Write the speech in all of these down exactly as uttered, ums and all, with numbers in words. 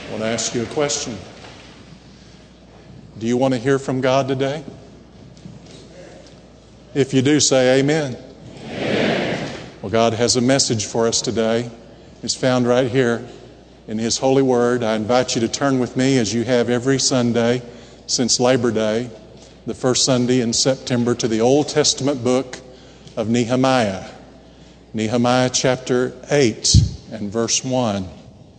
I want to ask you a question. Do you want to hear from God today? If you do, say amen. Amen. Well, God has a message for us today. It's found right here in His holy word. I invite you to turn with me, as you have every Sunday since Labor Day, the first Sunday in September, to the Old Testament book of Nehemiah. Nehemiah chapter eight and verse one.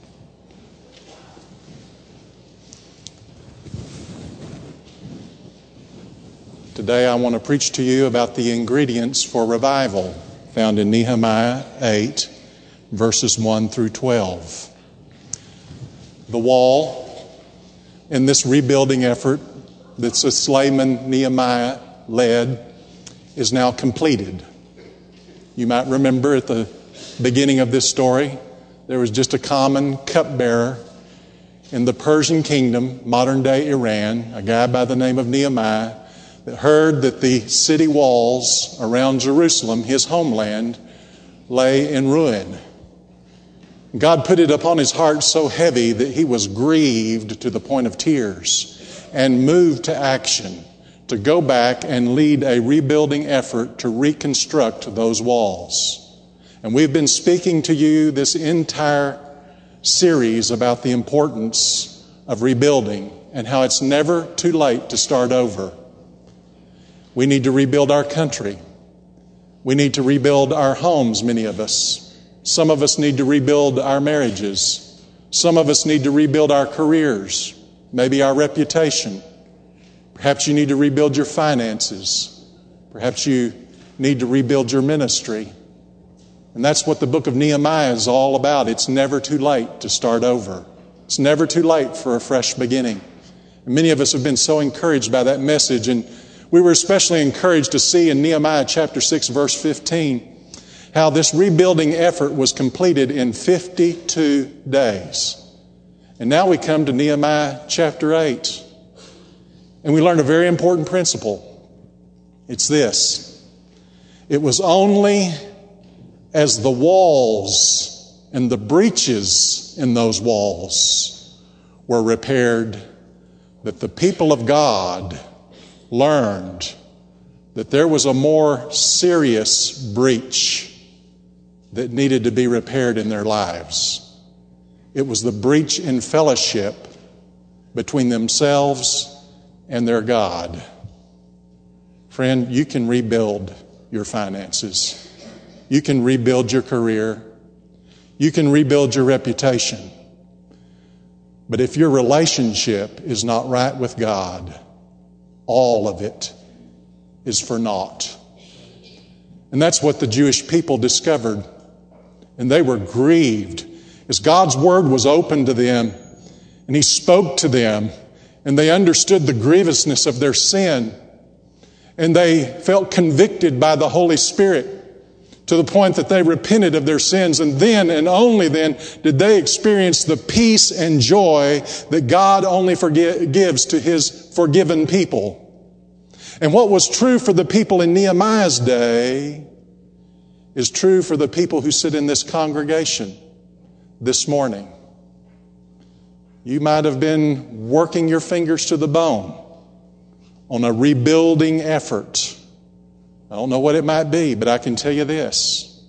Today I want to preach to you about the ingredients for revival, found in Nehemiah eight, verses one through twelve. The wall in this rebuilding effort that Sulaiman Nehemiah led is now completed. You might remember at the beginning of this story, there was just a common cupbearer in the Persian kingdom, modern-day Iran, a guy by the name of Nehemiah, that heard that the city walls around Jerusalem, his homeland, lay in ruin. God put it upon his heart so heavy that he was grieved to the point of tears and moved to action to go back and lead a rebuilding effort to reconstruct those walls. And we've been speaking to you this entire series about the importance of rebuilding and how it's never too late to start over. We need to rebuild our country. We need to rebuild our homes, many of us. Some of us need to rebuild our marriages. Some of us need to rebuild our careers, maybe our reputation. Perhaps you need to rebuild your finances. Perhaps you need to rebuild your ministry. And that's what the book of Nehemiah is all about. It's never too late to start over. It's never too late for a fresh beginning. And many of us have been so encouraged by that message, and we were especially encouraged to see in Nehemiah chapter six, verse fifteen, how this rebuilding effort was completed in fifty-two days. And now we come to Nehemiah chapter eight, and we learn a very important principle. It's this: it was only as the walls and the breaches in those walls were repaired that the people of God learned that there was a more serious breach that needed to be repaired in their lives. It was the breach in fellowship between themselves and their God. Friend, you can rebuild your finances. You can rebuild your career. You can rebuild your reputation. But if your relationship is not right with God, all of it is for naught. And that's what the Jewish people discovered. And they were grieved as God's word was opened to them and He spoke to them, and they understood the grievousness of their sin. And they felt convicted by the Holy Spirit to the point that they repented of their sins. And then and only then did they experience the peace and joy that God only forgi- gives to His forgiven people. And what was true for the people in Nehemiah's day is true for the people who sit in this congregation this morning. You might have been working your fingers to the bone on a rebuilding effort. I don't know what it might be, but I can tell you this.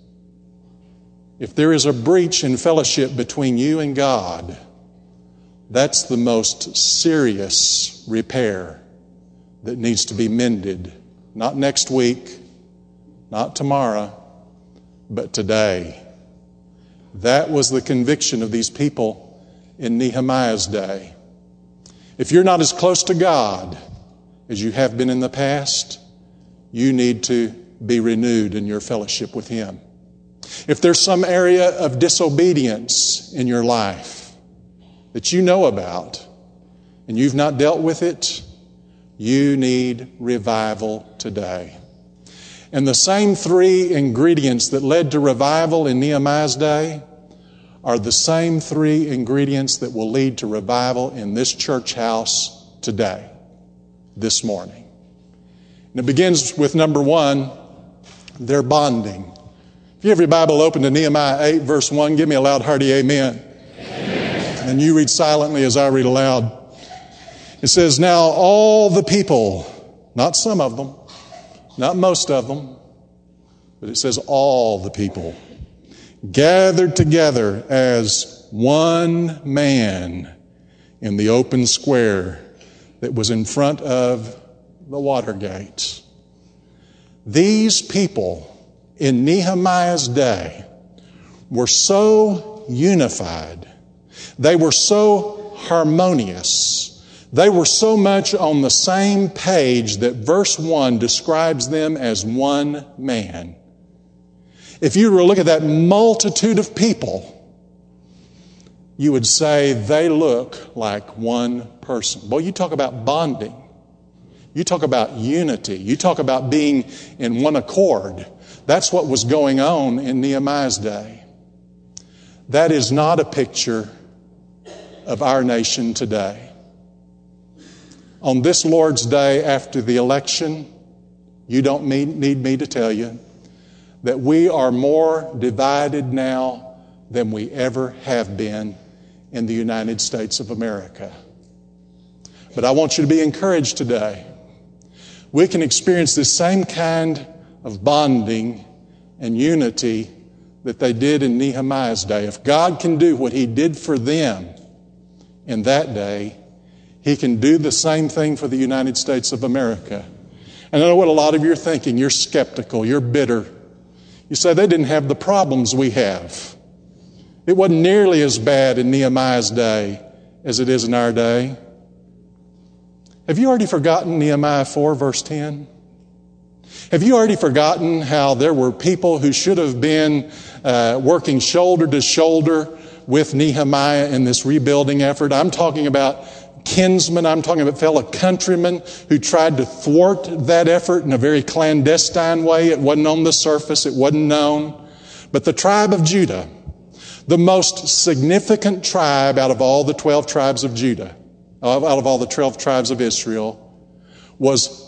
If there is a breach in fellowship between you and God, that's the most serious repair that needs to be mended. Not next week, not tomorrow, but today. That was the conviction of these people in Nehemiah's day. If you're not as close to God as you have been in the past, you need to be renewed in your fellowship with Him. If there's some area of disobedience in your life that you know about and you've not dealt with it, you need revival today. And the same three ingredients that led to revival in Nehemiah's day are the same three ingredients that will lead to revival in this church house today, this morning. And it begins with number one, their bonding. If you have your Bible open to Nehemiah eight, verse one, give me a loud, hearty amen. Amen. and you read silently as I read aloud. It says, now all the people, not some of them, not most of them, but it says all the people, gathered together as one man in the open square that was in front of the water gates. These people in Nehemiah's day were so unified. They were so harmonious. They were so much on the same page that verse one describes them as one man. If you were to look at that multitude of people, you would say they look like one person. Boy, you talk about bonding. You talk about unity. You talk about being in one accord. That's what was going on in Nehemiah's day. That is not a picture of our nation today. On this Lord's Day after the election, you don't need me to tell you that we are more divided now than we ever have been in the United States of America. But I want you to be encouraged today. We can experience this same kind of bonding and unity that they did in Nehemiah's day. If God can do what He did for them in that day, He can do the same thing for the United States of America. And I know what a lot of you are thinking. You're skeptical. You're bitter. You say they didn't have the problems we have. It wasn't nearly as bad in Nehemiah's day as it is in our day. Have you already forgotten Nehemiah four, verse ten? Have you already forgotten how there were people who should have been uh, working shoulder to shoulder with Nehemiah in this rebuilding effort? I'm talking about kinsmen. I'm talking about fellow countrymen who tried to thwart that effort in a very clandestine way. It wasn't on the surface. It wasn't known. But the tribe of Judah, the most significant tribe out of all the twelve tribes of Judah, out of all the twelve tribes of Israel, was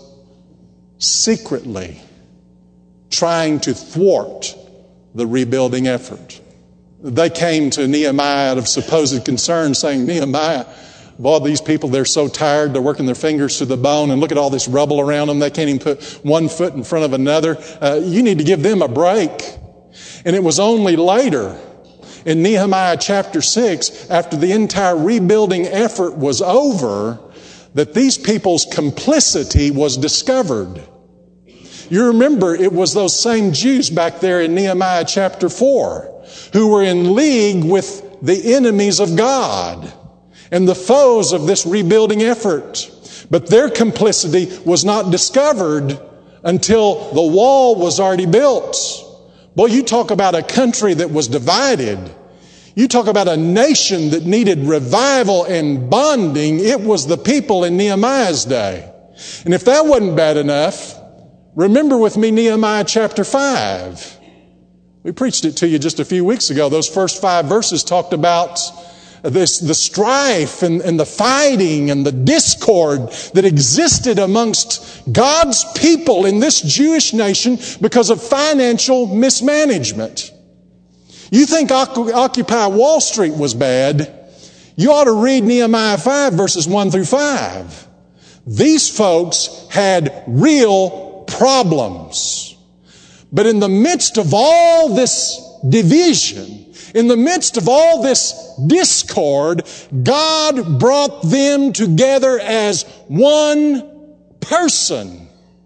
secretly trying to thwart the rebuilding effort. They came to Nehemiah out of supposed concern, saying, Nehemiah, of all these people, they're so tired, they're working their fingers to the bone, and look at all this rubble around them. They can't even put one foot in front of another. Uh, you need to give them a break. And it was only later, in Nehemiah chapter six, after the entire rebuilding effort was over, that these people's complicity was discovered. You remember, it was those same Jews back there in Nehemiah chapter four who were in league with the enemies of God and the foes of this rebuilding effort. But their complicity was not discovered until the wall was already built. Boy, you talk about a country that was divided. You talk about a nation that needed revival and bonding. It was the people in Nehemiah's day. And if that wasn't bad enough, remember with me Nehemiah chapter five. We preached it to you just a few weeks ago. Those first five verses talked about this, the strife and, and the fighting and the discord that existed amongst God's people in this Jewish nation because of financial mismanagement. You think Occupy Wall Street was bad? You ought to read Nehemiah five, verses one through five. These folks had real problems. But in the midst of all this division, in the midst of all this discord, God brought them together as one person.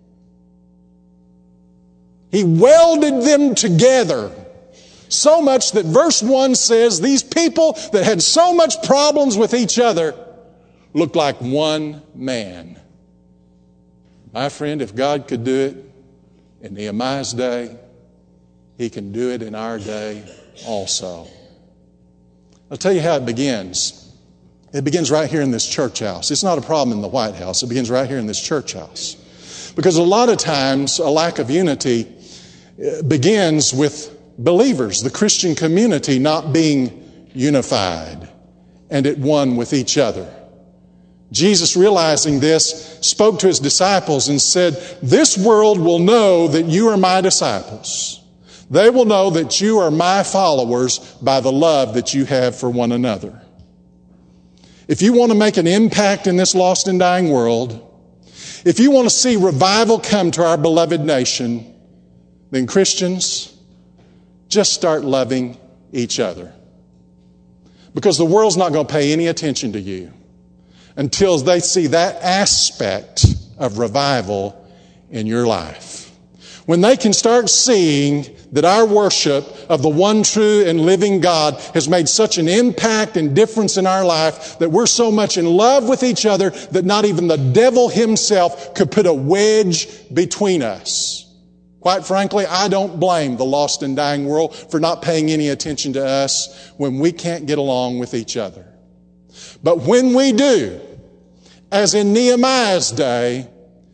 He welded them together. So much that verse one says these people that had so much problems with each other looked like one man. My friend, if God could do it in Nehemiah's day, He can do it in our day also. I'll tell you how it begins. It begins right here in this church house. It's not a problem in the White House. It begins right here in this church house. Because a lot of times a lack of unity begins with believers, the Christian community, not being unified and at one with each other. Jesus, realizing this, spoke to His disciples and said, "This world will know that you are my disciples. They will know that you are my followers by the love that you have for one another." if you want to make an impact in this lost and dying world, if you want to see revival come to our beloved nation, then Christians, just start loving each other. Because the world's not going to pay any attention to you until they see that aspect of revival in your life. When they can start seeing that our worship of the one true and living God has made such an impact and difference in our life, that we're so much in love with each other that not even the devil himself could put a wedge between us. Quite frankly, I don't blame the lost and dying world for not paying any attention to us when we can't get along with each other. But when we do, as in Nehemiah's day,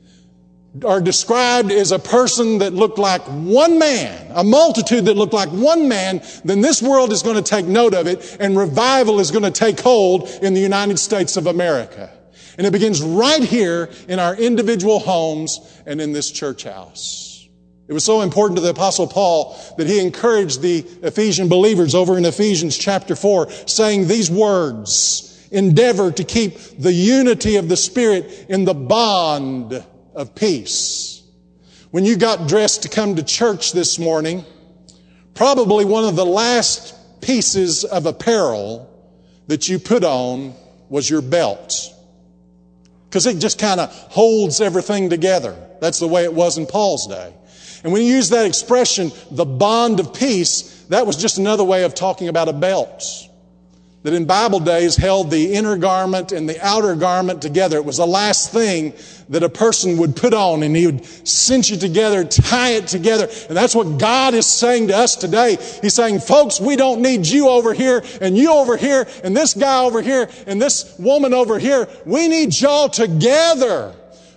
are described as a person that looked like one man, a multitude that looked like one man, then this world is going to take note of it, and revival is going to take hold in the United States of America. And it begins right here in our individual homes and in this church house. It was so important to the Apostle Paul that he encouraged the Ephesian believers over in Ephesians chapter four, saying these words: endeavor to keep the unity of the Spirit in the bond of peace. When you got dressed to come to church this morning, probably one of the last pieces of apparel that you put on was your belt. Because it just kind of holds everything together. That's the way it was in Paul's day. And when you use that expression, the bond of peace, that was just another way of talking about a belt. That in Bible days held the inner garment and the outer garment together. It was the last thing that a person would put on, and he would cinch it together, tie it together. And that's what God is saying to us today. He's saying, folks, we don't need you over here and you over here and this guy over here and this woman over here. We need y'all together,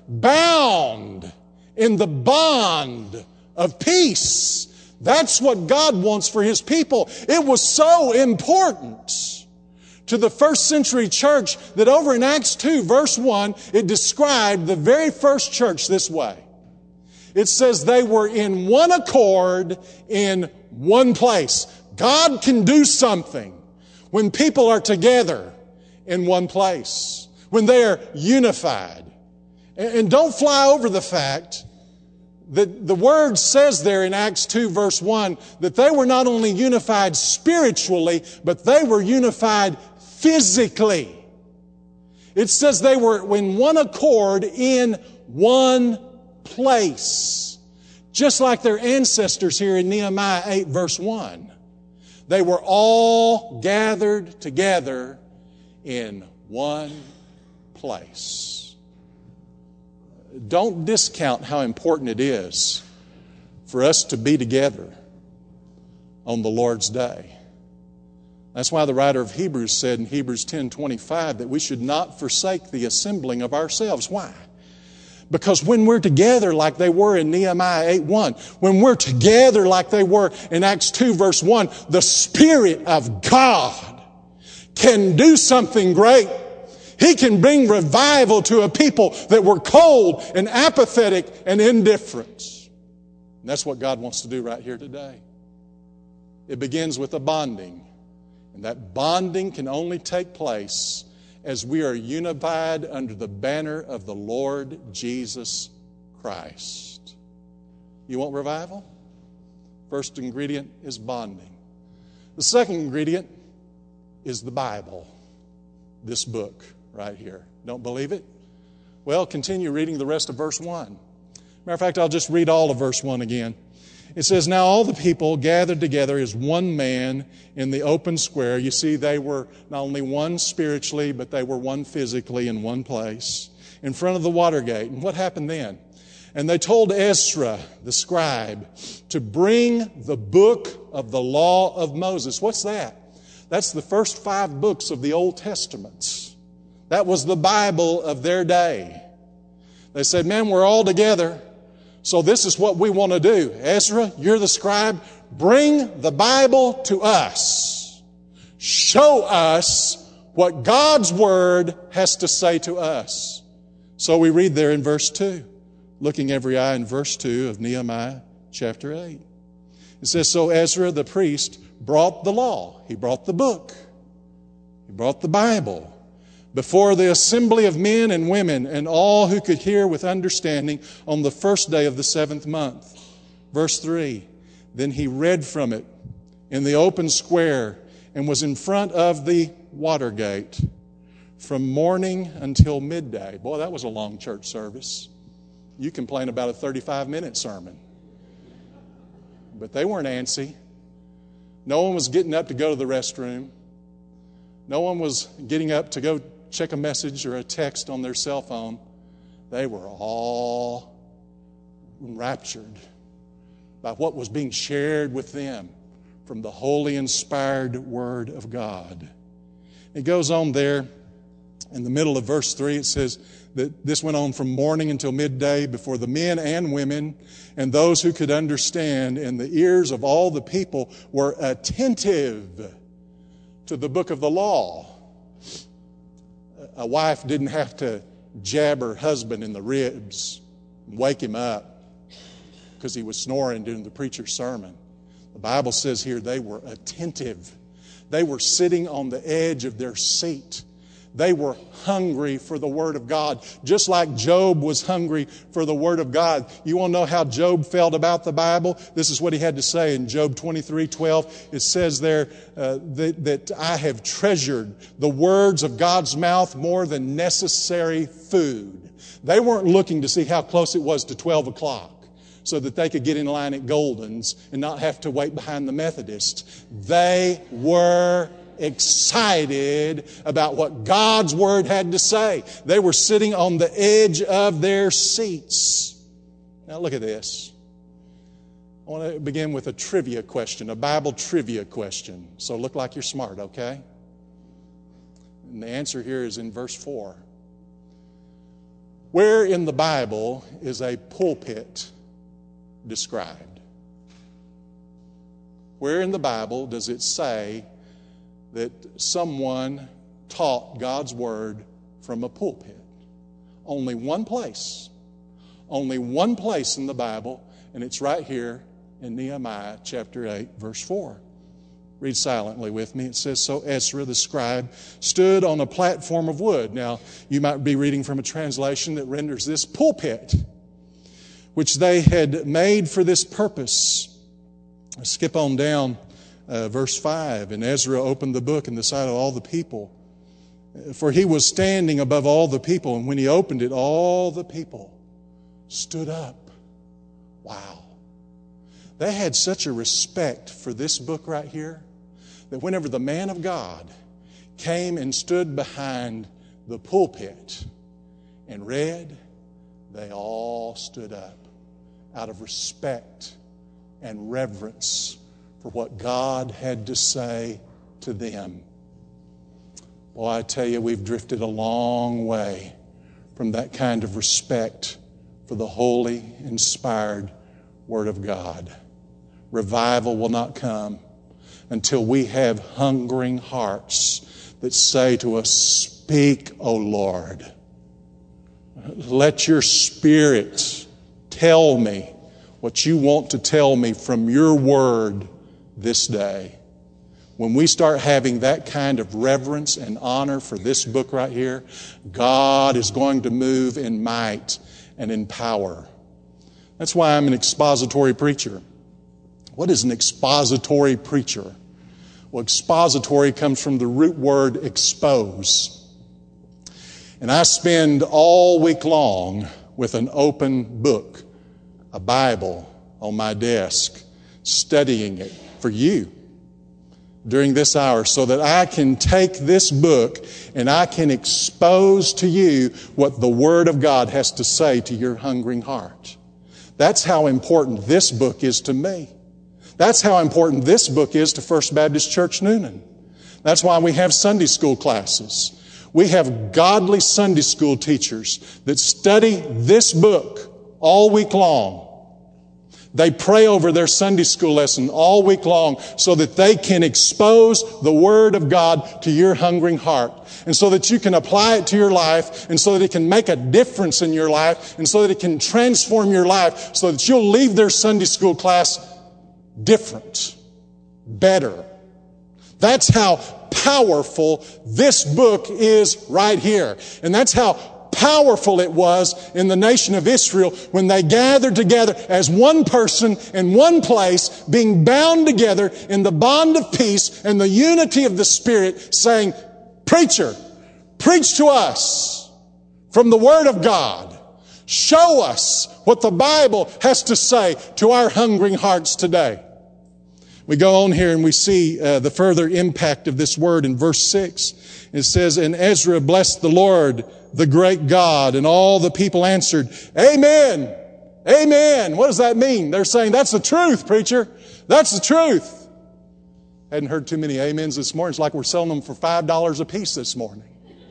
bound in the bond of peace. That's what God wants for His people. It was so important to the first century church that over in Acts two verse one, it described the very first church this way. It says they were in one accord in one place. God can do something when people are together in one place, when they are unified. And don't fly over the fact that the word says there in Acts two verse one that they were not only unified spiritually, but they were unified physically. It says they were in one accord in one place. Just like their ancestors here in Nehemiah eight verse one. They were all gathered together in one place. Don't discount how important it is for us to be together on the Lord's day. That's why the writer of Hebrews said in Hebrews ten twenty-five that we should not forsake the assembling of ourselves. Why? Because when we're together like they were in Nehemiah eight one, when we're together like they were in Acts two verse one, the Spirit of God can do something great. He can bring revival to a people that were cold and apathetic and indifferent. And that's what God wants to do right here today. It begins with a bonding. And that bonding can only take place as we are unified under the banner of the Lord Jesus Christ. You want revival? First ingredient is bonding. The second ingredient is the Bible, this book right here. Don't believe it? Well, continue reading the rest of verse one. Matter of fact, I'll just read all of verse one again. It says, now all the people gathered together as one man in the open square. You see, they were not only one spiritually, but they were one physically in one place, in front of the water gate. And what happened then? And they told Ezra, the scribe, to bring the book of the law of Moses. What's that? That's the first five books of the Old Testament. That was the Bible of their day. They said, man, we're all together. So this is what we want to do. Ezra, you're the scribe. Bring the Bible to us. Show us what God's Word has to say to us. So we read there in verse two, looking every eye in verse two of Nehemiah chapter eight. It says, so Ezra the priest brought the law. He brought the book. He brought the Bible. before the assembly of men and women and all who could hear with understanding on the first day of the seventh month. Verse three, then he read from it in the open square and was in front of the water gate from morning until midday. Boy, that was a long church service. You complain about a thirty-five minute sermon. But they weren't antsy. No one was getting up to go to the restroom. No one was getting up to go check a message or a text on their cell phone. They were all enraptured by what was being shared with them from the holy, inspired Word of God. It goes on there in the middle of verse three. It says that this went on from morning until midday before the men and women and those who could understand, and the ears of all the people were attentive to the book of the law. A wife didn't have to jab her husband in the ribs and wake him up because he was snoring during the preacher's sermon. The Bible says here they were attentive. They were sitting on the edge of their seat. They were hungry for the Word of God, just like Job was hungry for the Word of God. You want to know how Job felt about the Bible? This is what he had to say in Job twenty-three twelve. It says there uh, that, that I have treasured the words of God's mouth more than necessary food. They weren't looking to see how close it was to twelve o'clock so that they could get in line at Golden's and not have to wait behind the Methodists. They were excited about what God's Word had to say. They were sitting on the edge of their seats. Now look at this. I want to begin with a trivia question, a Bible trivia question. So look like you're smart, okay? And the answer here is in verse four. Where in the Bible is a pulpit described? Where in the Bible does it say that someone taught God's Word from a pulpit? Only one place. Only one place in the Bible, and it's right here in Nehemiah chapter eight, verse four. Read silently with me. It says, so Ezra the scribe stood on a platform of wood. Now, you might be reading from a translation that renders this pulpit, which they had made for this purpose. Skip on down. Uh, verse five, and Ezra opened the book in the sight of all the people, for he was standing above all the people, and when he opened it, all the people stood up. Wow. They had such a respect for this book right here that whenever the man of God came and stood behind the pulpit and read, they all stood up out of respect and reverence for what God had to say to them. Well, I tell you, we've drifted a long way from that kind of respect for the holy, inspired Word of God. Revival will not come until we have hungering hearts that say to us, speak, O Lord. Let your Spirit tell me what you want to tell me from your Word this day. When we start having that kind of reverence and honor for this book right here, God is going to move in might and in power. That's why I'm an expository preacher. What is an expository preacher? Well, expository comes from the root word expose. And I spend all week long with an open book, a Bible, on my desk, studying it for you during this hour so that I can take this book and I can expose to you what the Word of God has to say to your hungering heart. That's how important this book is to me. That's how important this book is to First Baptist Church Newnan. That's why we have Sunday school classes. We have godly Sunday school teachers that study this book all week long. They pray over their Sunday school lesson all week long so that they can expose the Word of God to your hungering heart, and so that you can apply it to your life, and so that it can make a difference in your life, and so that it can transform your life, so that you'll leave their Sunday school class different, better. That's how powerful this book is right here. And that's how powerful it was in the nation of Israel when they gathered together as one person in one place, being bound together in the bond of peace and the unity of the Spirit, saying, "Preacher, preach to us from the Word of God. Show us what the Bible has to say to our hungering hearts today." We go on here and we see uh, the further impact of this word in verse six. It says, "And Ezra blessed the Lord, the great God, and all the people answered, Amen, Amen." What does that mean? They're saying, "That's the truth, preacher. That's the truth." Hadn't heard too many amens this morning. It's like we're selling them for five dollars a piece this morning.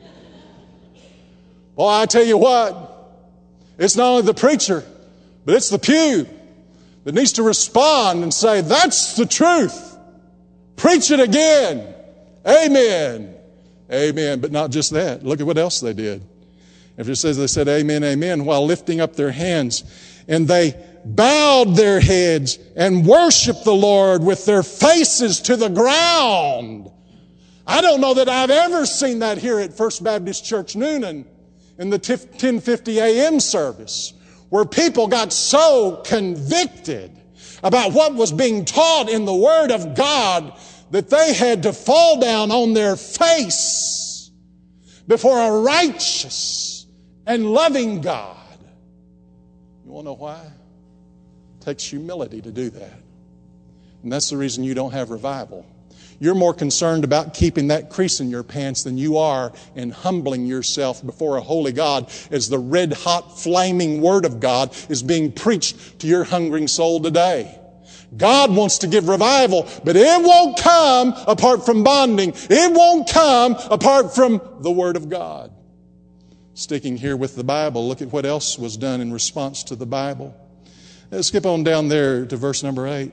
Well, I tell you what, it's not only the preacher, but it's the pew that needs to respond and say, "That's the truth. Preach it again. Amen. Amen." But not just that. Look at what else they did. If it says they said amen, amen, while lifting up their hands. And they bowed their heads and worshiped the Lord with their faces to the ground. I don't know that I've ever seen that here at First Baptist Church Noonan in the ten fifty a.m. service, where people got so convicted about what was being taught in the Word of God that they had to fall down on their face before a righteous and loving God. You want to know why? It takes humility to do that. And that's the reason you don't have revival. You're more concerned about keeping that crease in your pants than you are in humbling yourself before a holy God as the red-hot, flaming Word of God is being preached to your hungering soul today. God wants to give revival, but it won't come apart from bonding. It won't come apart from the Word of God. Sticking here with the Bible, look at what else was done in response to the Bible. Let's skip on down there to verse number eight.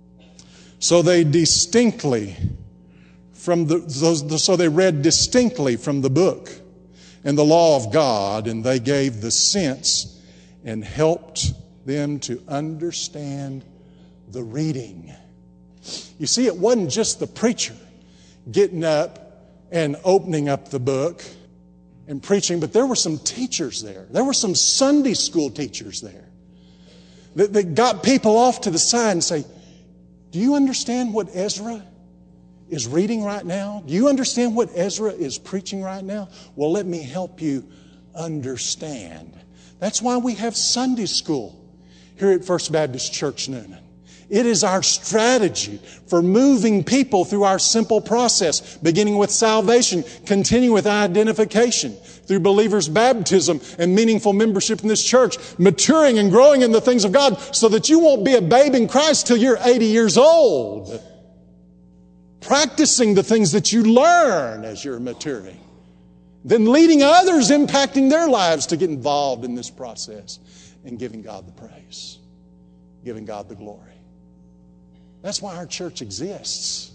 So they distinctly from the, so they read distinctly from the book and the law of God, and they gave the sense and helped them to understand the reading. You see, it wasn't just the preacher getting up and opening up the book and preaching, but there were some teachers there. There were some Sunday school teachers there that, that got people off to the side and say, "Do you understand what Ezra is reading right now? Do you understand what Ezra is preaching right now? Well, let me help you understand." That's why we have Sunday school here at First Baptist Church Noonan. It is our strategy for moving people through our simple process, beginning with salvation, continuing with identification, through believers' baptism and meaningful membership in this church, maturing and growing in the things of God so that you won't be a babe in Christ till you're eighty years old. Practicing the things that you learn as you're maturing. Then leading others, impacting their lives to get involved in this process and giving God the praise, giving God the glory. That's why our church exists.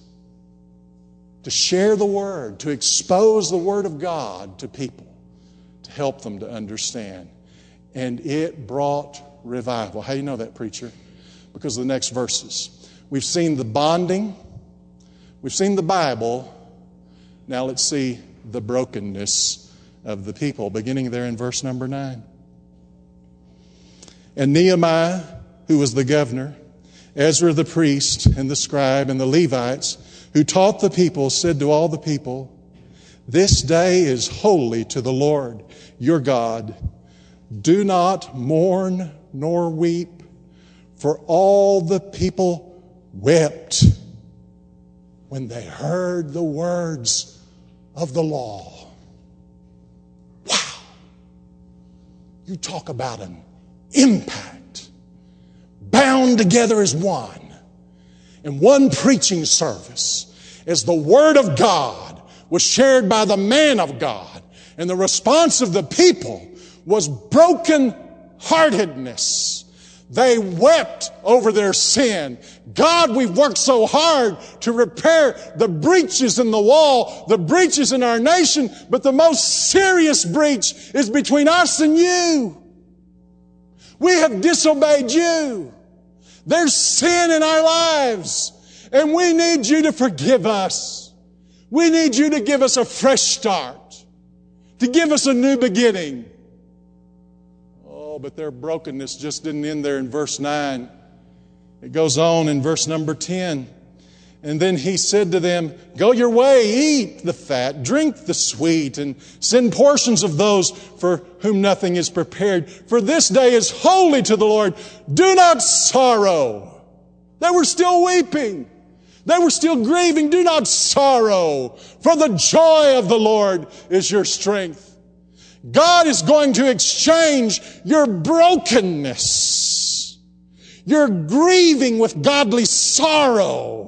To share the Word, to expose the Word of God to people, to help them to understand. And it brought revival. How do you know that, preacher? Because of the next verses. We've seen the bonding. We've seen the Bible. Now let's see the brokenness of the people, beginning there in verse number nine. And Nehemiah, who was the governor, Ezra the priest, and the scribe, and the Levites, who taught the people, said to all the people, "This day is holy to the Lord your God. Do not mourn nor weep." For all the people wept when they heard the words of the law. Wow! You talk about an impact. Bound together as one. In one preaching service. As the Word of God was shared by the man of God. And the response of the people was broken-heartedness. They wept over their sin. God, we've worked so hard to repair the breaches in the wall, the breaches in our nation, but the most serious breach is between us and you. We have disobeyed you. There's sin in our lives, and we need you to forgive us. We need you to give us a fresh start, to give us a new beginning. Oh, but their brokenness just didn't end there in verse nine. It goes on in verse number ten. And then he said to them, go your way, eat the fat, drink the sweet, and send portions of those for whom nothing is prepared. For this day is holy to the Lord. Do not sorrow. They were still weeping. They were still grieving. Do not sorrow, for the joy of the Lord is your strength. God is going to exchange your brokenness, your grieving with godly sorrow,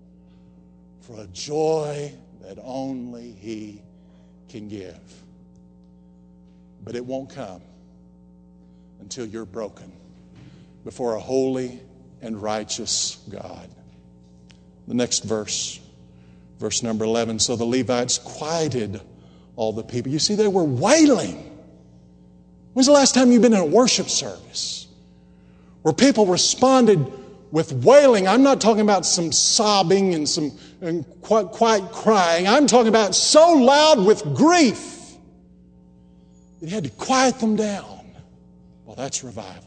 for a joy that only He can give. But it won't come until you're broken before a holy and righteous God. The next verse, verse number eleven. So the Levites quieted all the people. You see, they were wailing. When's the last time you've been in a worship service where people responded with wailing? I'm not talking about some sobbing and some and quite, quite crying. I'm talking about so loud with grief that He had to quiet them down. Well, that's revival.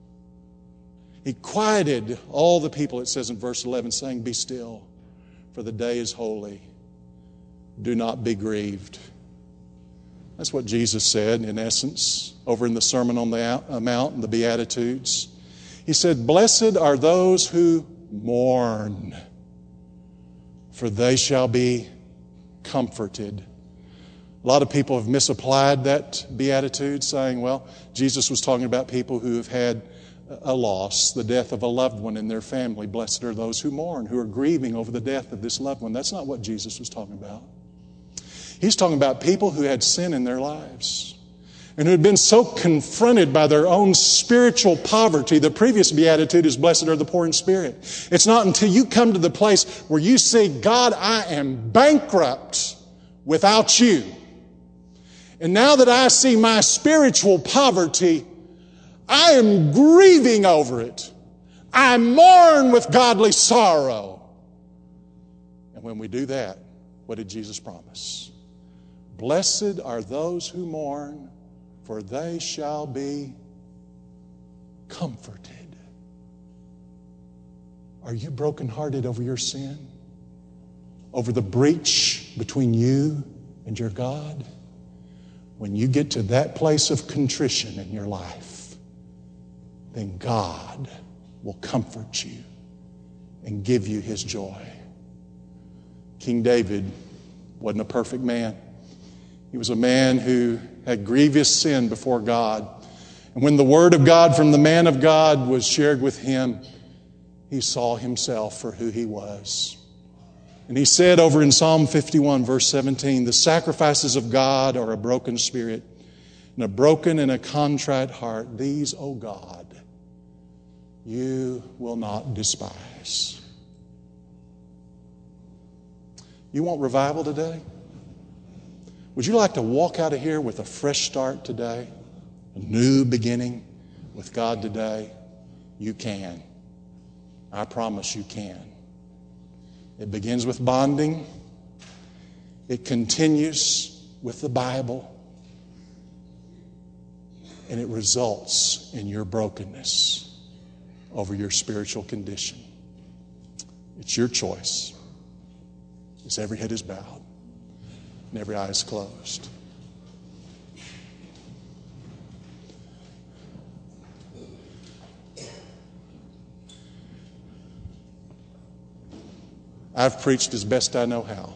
He quieted all the people, it says in verse eleven, saying, be still, for the day is holy. Do not be grieved. That's what Jesus said, in essence, over in the Sermon on the Mount and the Beatitudes. He said, blessed are those who mourn, for they shall be comforted. A lot of people have misapplied that beatitude, saying, well, Jesus was talking about people who have had a loss, the death of a loved one in their family. Blessed are those who mourn, who are grieving over the death of this loved one. That's not what Jesus was talking about. He's talking about people who had sin in their lives and who had been so confronted by their own spiritual poverty. The previous beatitude is blessed are the poor in spirit. It's not until you come to the place where you say, God, I am bankrupt without you. And now that I see my spiritual poverty, I am grieving over it. I mourn with godly sorrow. And when we do that, what did Jesus promise? Blessed are those who mourn, for they shall be comforted. Are you brokenhearted over your sin? Over the breach between you and your God? When you get to that place of contrition in your life, then God will comfort you and give you His joy. King David wasn't a perfect man. He was a man who had grievous sin before God. And when the Word of God from the man of God was shared with him, he saw himself for who he was. And he said over in Psalm fifty-one, verse seventeen, the sacrifices of God are a broken spirit and a broken and a contrite heart. These, O God, you will not despise. You want revival today? Would you like to walk out of here with a fresh start today? A new beginning with God today? You can. I promise you can. It begins with bonding. It continues with the Bible. And it results in your brokenness over your spiritual condition. It's your choice. As every head is bowed and every eye is closed. I've preached as best I know how.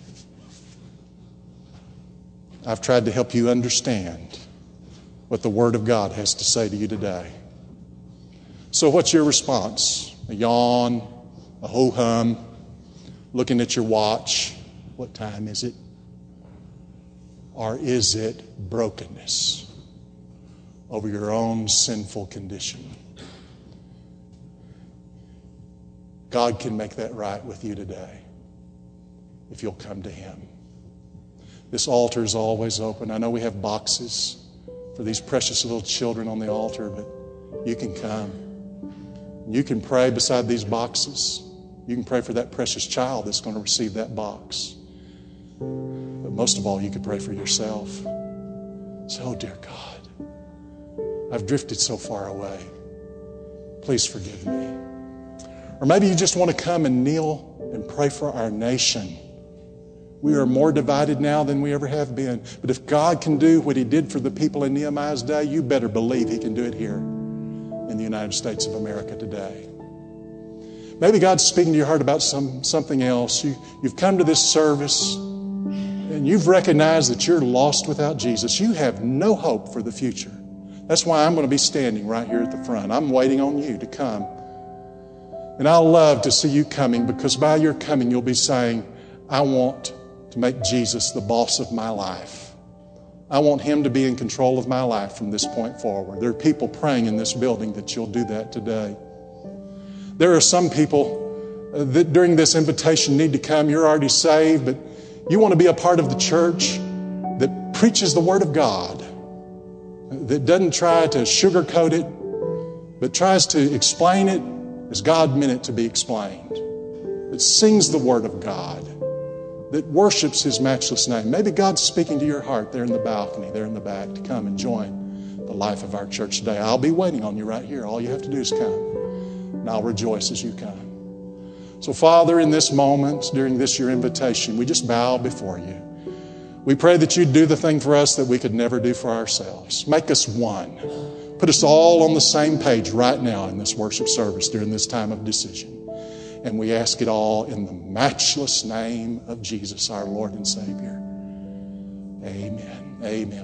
I've tried to help you understand what the Word of God has to say to you today. So what's your response? A yawn? A ho-hum? Looking at your watch? What time is it? Or is it brokenness over your own sinful condition? God can make that right with you today if you'll come to Him. This altar is always open. I know we have boxes for these precious little children on the altar, but you can come. You can pray beside these boxes. You can pray for that precious child that's going to receive that box. But most of all, you could pray for yourself. Say, oh, dear God, I've drifted so far away. Please forgive me. Or maybe you just want to come and kneel and pray for our nation. We are more divided now than we ever have been. But if God can do what He did for the people in Nehemiah's day, you better believe He can do it here in the United States of America today. Maybe God's speaking to your heart about some, something else. You, you've come to this service and you've recognized that you're lost without Jesus. You have no hope for the future. That's why I'm going to be standing right here at the front. I'm waiting on you to come. And I'll love to see you coming, because by your coming you'll be saying, I want to make Jesus the boss of my life. I want Him to be in control of my life from this point forward. There are people praying in this building that you'll do that today. There are some people that during this invitation need to come. You're already saved, but you want to be a part of the church that preaches the Word of God, that doesn't try to sugarcoat it, but tries to explain it as God meant it to be explained, that sings the Word of God, that worships His matchless name. Maybe God's speaking to your heart there in the balcony, there in the back, to come and join the life of our church today. I'll be waiting on you right here. All you have to do is come, and I'll rejoice as you come. So, Father, in this moment, during this your invitation, we just bow before you. We pray that you'd do the thing for us that we could never do for ourselves. Make us one. Put us all on the same page right now in this worship service during this time of decision. And we ask it all in the matchless name of Jesus, our Lord and Savior. Amen. Amen.